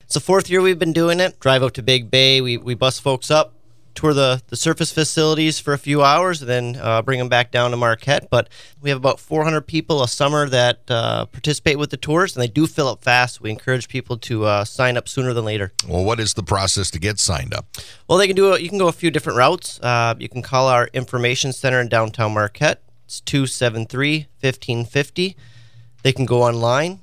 It's the fourth year we've been doing it. Drive out to Big Bay. We bus folks up, tour the surface facilities for a few hours, and then bring them back down to Marquette. But we have about 400 people a summer that participate with the tours, and they do fill up fast. We encourage people to sign up sooner than later. Well, what is the process to get signed up? Well, you can go a few different routes. You can call our information center in downtown Marquette. It's 273-1550. They can go online,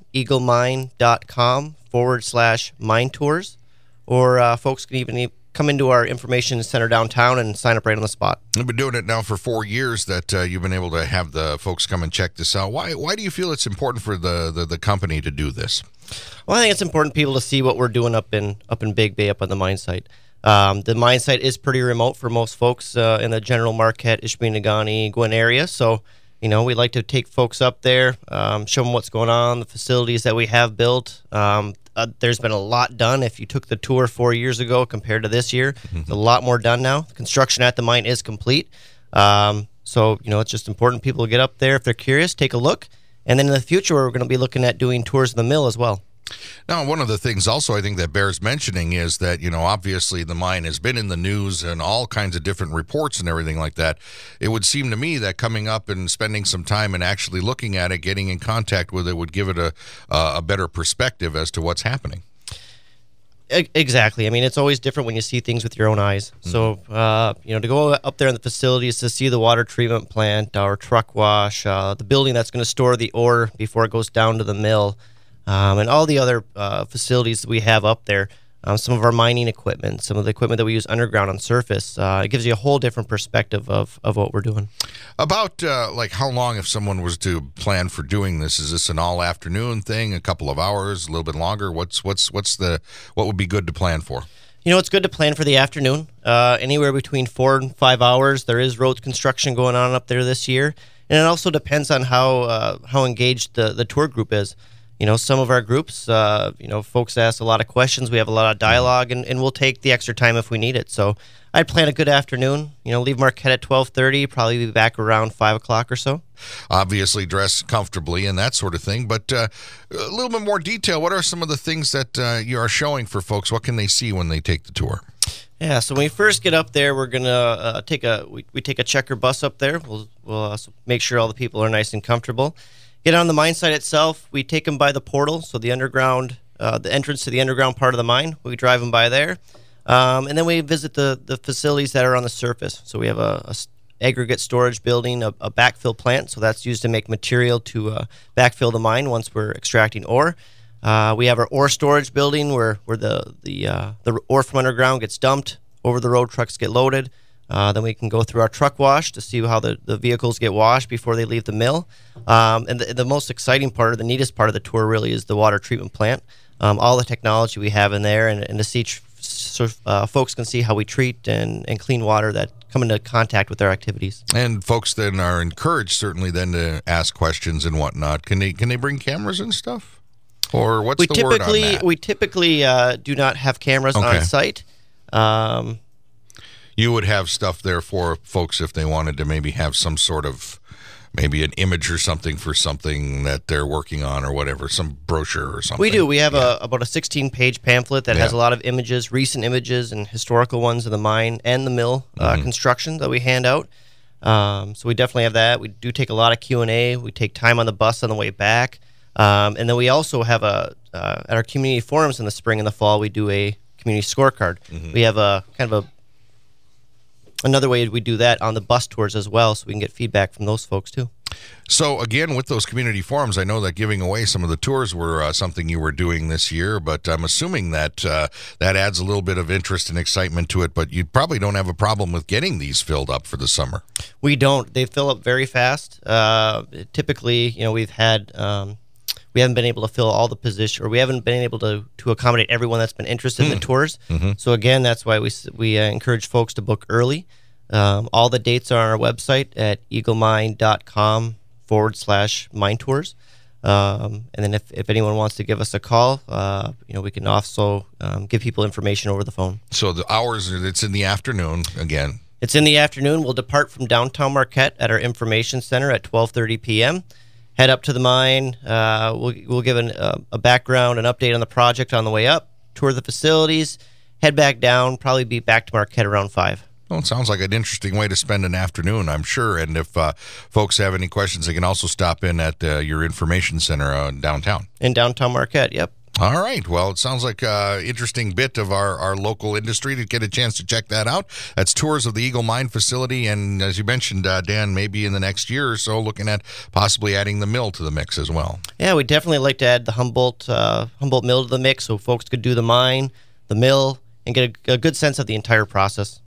eaglemine.com/mine tours, or folks can even come into our information center downtown and sign up right on the spot. You've been doing it now for 4 years that you've been able to have the folks come and check this out. Why do you feel it's important for the company to do this? Well, I think it's important people to see what we're doing up in Big Bay, up on the mine site. The mine site is pretty remote for most folks in the general Marquette, Ishpeming, Gwen area. So, we like to take folks up there, show them what's going on, the facilities that we have built. There's been a lot done. If you took the tour 4 years ago compared to this year, a lot more done now. The construction at the mine is complete. So, it's just important people to get up there if they're curious, take a look. And then in the future, we're going to be looking at doing tours of the mill as well. Now, one of the things also I think that bears mentioning is that, obviously the mine has been in the news and all kinds of different reports and everything like that. It would seem to me that coming up and spending some time and actually looking at it, getting in contact with it would give it a better perspective as to what's happening. Exactly. I mean, it's always different when you see things with your own eyes. So, to go up there in the facilities to see the water treatment plant, our truck wash, the building that's going to store the ore before it goes down to the mill, and all the other facilities that we have up there, some of our mining equipment, some of the equipment that we use underground on surface, it gives you a whole different perspective of what we're doing. About how long, if someone was to plan for doing this, is this an all afternoon thing, a couple of hours, a little bit longer? What would be good to plan for? It's good to plan for the afternoon, anywhere between 4 and 5 hours. There is road construction going on up there this year, and it also depends on how engaged the tour group is. Some of our groups, folks ask a lot of questions. We have a lot of dialogue, and we'll take the extra time if we need it. So I'd plan a good afternoon. Leave Marquette at 12:30, probably be back around 5 o'clock or so. Obviously dress comfortably and that sort of thing, but a little bit more detail. What are some of the things that you are showing for folks? What can they see when they take the tour? Yeah, so when we first get up there, we're gonna take a checker bus up there. We'll make sure all the people are nice and comfortable. Get on the mine site itself. We take them by the portal, so the underground, the entrance to the underground part of the mine. We drive them by there, and then we visit the facilities that are on the surface. So we have a aggregate storage building, a backfill plant. So that's used to make material to backfill the mine once we're extracting ore. We have our ore storage building where the ore from underground gets dumped. Over the road trucks get loaded. Then we can go through our truck wash to see how the vehicles get washed before they leave the mill. And the most exciting part, or the neatest part of the tour really, is the water treatment plant. All the technology we have in there, and to see folks can see how we treat and clean water that come into contact with our activities. And folks then are encouraged certainly then to ask questions and whatnot. Can they bring cameras and stuff? Or what's the word on that? We typically do not have cameras on site. You would have stuff there for folks if they wanted to maybe have some sort of, maybe an image or something for something that they're working on or whatever, some brochure or something. We do. We have about a 16-page pamphlet that has a lot of images, recent images and historical ones of the mine and the mill construction that we hand out. So we definitely have that. We do take a lot of Q&A. We take time on the bus on the way back. And then we also have at our community forums in the spring and the fall, we do a community scorecard. We have a kind of another way we do that on the bus tours as well, so we can get feedback from those folks too. So again, with those community forums, I know that giving away some of the tours were something you were doing this year, but I'm assuming that that adds a little bit of interest and excitement to it, but you probably don't have a problem with getting these filled up for the summer. We don't. They fill up very fast. Typically, we've had... we haven't been able to fill all the positions, or we haven't been able to accommodate everyone that's been interested in the tours. So again, that's why we encourage folks to book early. All the dates are on our website at eaglemine.com/mine tours. And then if anyone wants to give us a call, we can also give people information over the phone. So the hours, it's in the afternoon again. It's in the afternoon. We'll depart from downtown Marquette at our information center at 12:30 p.m. Head up to the mine. We'll give a background, an update on the project on the way up. tour the facilities, head back down, probably be back to Marquette around 5. Well, it sounds like an interesting way to spend an afternoon, I'm sure. And if folks have any questions, they can also stop in at your information center downtown. In downtown Marquette, yep. All right. Well, it sounds like an interesting bit of our local industry to get a chance to check that out. That's tours of the Eagle Mine facility. And as you mentioned, Dan, maybe in the next year or so, looking at possibly adding the mill to the mix as well. Yeah, we'd definitely like to add the Humboldt mill to the mix so folks could do the mine, the mill, and get a good sense of the entire process.